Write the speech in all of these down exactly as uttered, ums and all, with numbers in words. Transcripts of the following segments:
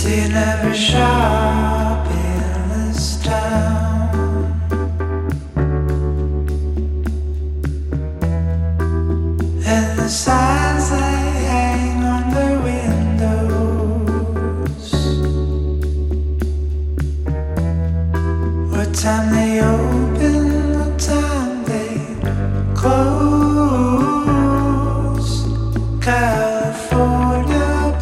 Seen every shop in this town, and the signs they hang on the windows. What time they open, what time they close. California.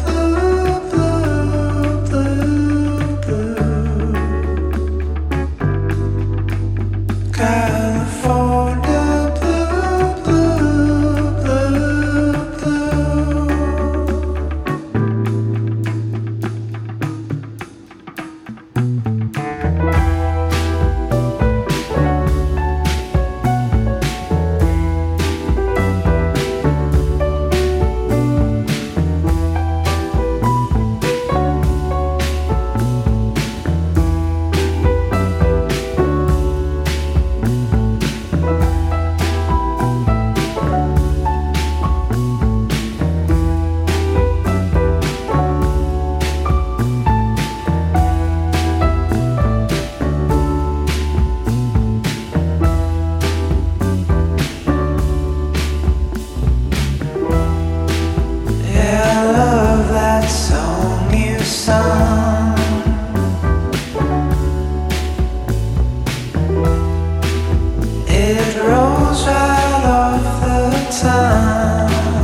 It rolls right off the tongue.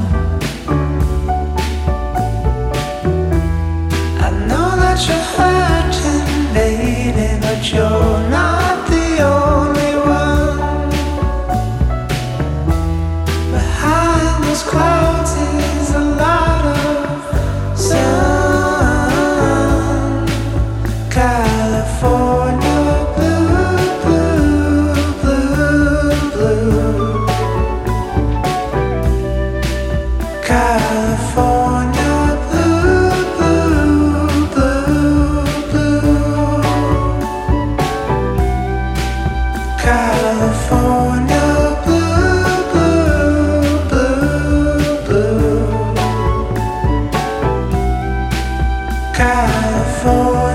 I know that you're hurting, baby, but you're not the only one. Behind those clouds is a lot of sun. California. California blue, blue, blue, blue. California blue, blue, blue, blue. California.